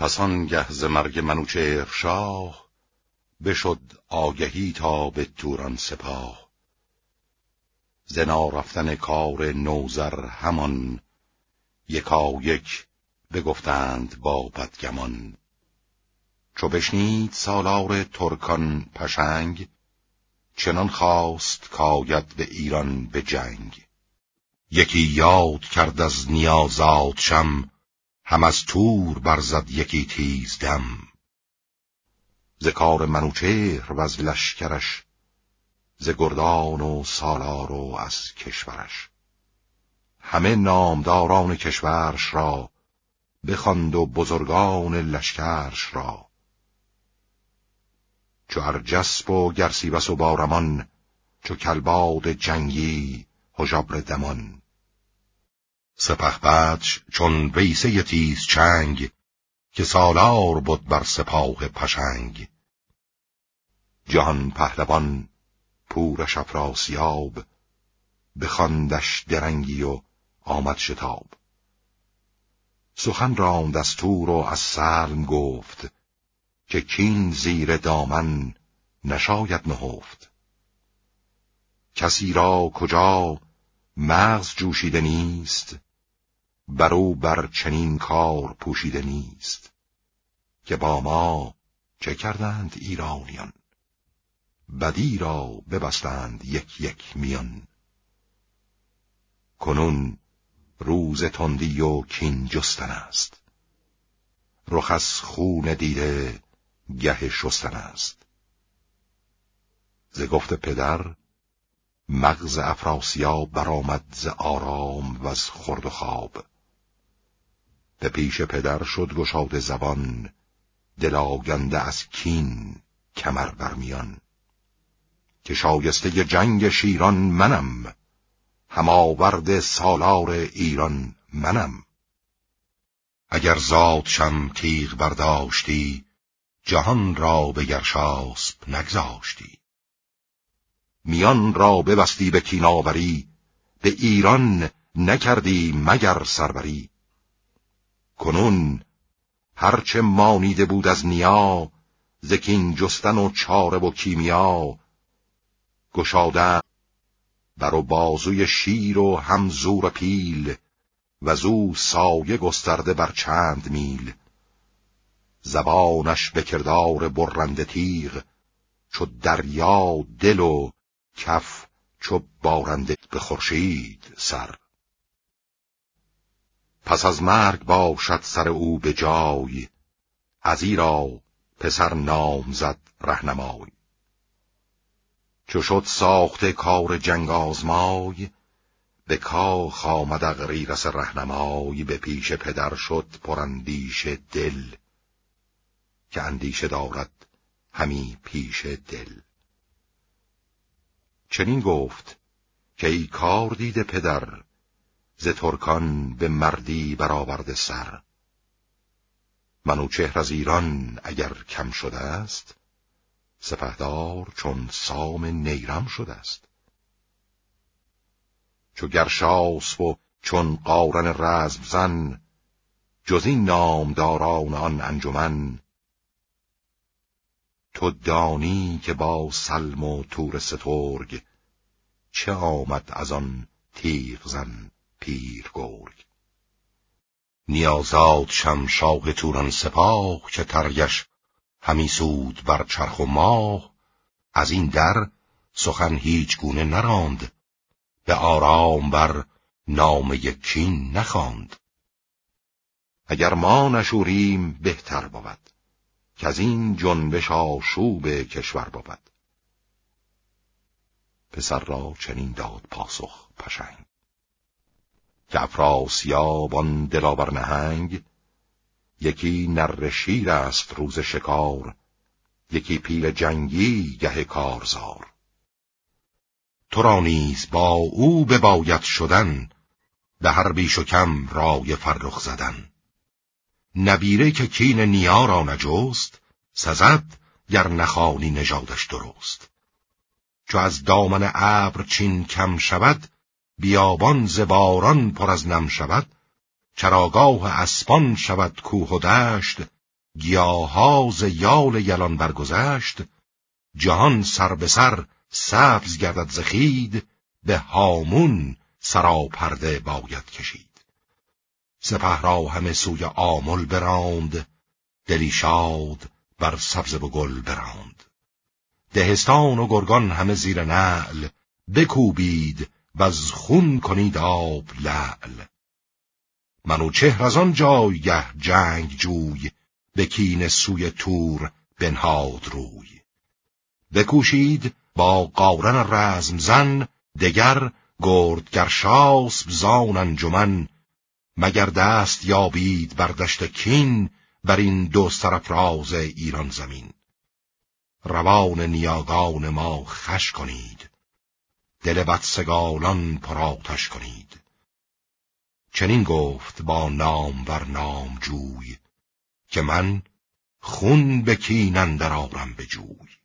پس آنگه ز مرگ منوچهر شاه، بشد آگهی تا به توران سپاه. ز نارفتن کار نوذر همان، یکایک بگفتند با بدگمان. چو بشنید سالار ترکان پشنگ، چنان خواست کاید به ایران به جنگ. یکی یاد کرد از نیازادشم، هم از تور برزد یکی تیز دم. ز کار منوچهر و از لشکرش، ز گردان و سالار و از کشورش. همه نامداران کشورش را، بخواند و بزرگان لشکرش را. چو ارجسپ و گرسیبس و بارمان، چو کلباد جنگی هژبر دمان. سپهبدش چون ویسه تیز چنگ، که سالار بود بر سپاه پشنگ. جهان پهلوان پورش افراسیاب، بخواندش درنگی و آمد شتاب. سخن راند از تور و از سلم گفت، که کین زیر دامن نشاید نهفت. کسی را کجا مغز جوشیده نیست، برو بر چنین کار پوشیده نیست. که با ما چه کردند ایرانیان، بدی را ببستند یک یک میان. کنون روز تندی و کین جستن است، رخ از خون دیده گه شستن است. ز گفت پدر مغز افراسیاب برآمد ز آرام و از خورد و خواب. به پیش پدر شد گشاده زبان، دل آگنده از کین کمر برمیان. که شایسته جنگ شیران منم، هماورد سالار ایران منم. اگر زادشم تیغ برداشتی، جهان را به گرشاسپ نگذاشتی. میان را ببستی به کیناوری، به ایران نکردی مگر سروری. کنون هرچه مانیده بود از نیا، ز کین جستن و چاره و کیمیا. گشاده بر و بازوی شیر و هم زور پیل، وزو سایه گسترده بر چند میل. زبانش به کردار برنده تیغ، چو دریا دل و کف چو بارنده به خورشید سر. پس از مرگ باشد سر او به جای، ازیرا پسر نامزد رهنمای. چو شد ساخته کار جنگ آزمای، به کاخ آمد اغریرث رهنمای. به پیش پدر شد پراندیشه دل، که اندیشه دارد همی پیش دل. چنین گفت که ای کار دیده پدر، ز ترکان به مردی برآورده سر. منوچهر از ایران اگر کم شده است، سپهدار چون سام نیرم شده است. چو گرشاسپ و چون قارن رزم زن، جز این نامداران آن انجمن. تو دانی که با سلم و تور سترگ، چه آمد از آن تیغ زن پیر گرگ. نیازاد شمشاه توران سپاه، که ترگش همی سود بر چرخ و ماه. از این در سخن هیچ گونه نراند، به آرام بر نام کین نخواند. اگر ما نشوریم بهتر بود، که از این جنبش آشوب کشور بود. پسر را چنین داد پاسخ پشنگ، که افراسیاب آن دلاور نهنگ. یکی نره شیر است روز شکار، یکی پیل جنگی گه کارزار. تو را نیز با او بباید شدن، به هر بیش و کم رای فرخ زدن. نبیره که کین نیا را نجست، سزد گر نخوانی نژادش درست. چو از دامن ابر چین کم شود، بیابان ز باران پر از نم شود. چراگاه اسپان شود کوه و دشت، گیاها ز یال یلان برگذشت، جهان سر به سر سبز گردد ز خوید، به هامون سراپرده باید کشید. سپه را همه سوی آمل براند، دلی شاد بر سبزه و گل براند. دهستان و گرگان همه زیر نعل، بکوبید وز خون کنید آب لعل. منوچهر از آن جایگه جنگ جوی، به کینه سوی تور بنهاد روی. بکوشید با قارن رزم زن، دگر گردگرشاسپ زان انجمن. مگر دست یابید بر دشت کین، بر این دو سرافراز ایران زمین. روان نیاگان ما خوش کنید، دل بدسگالان پرآتش کنید. چنین گفت با نامور نامجوی، که من خون به کین اندر آرم به جوی.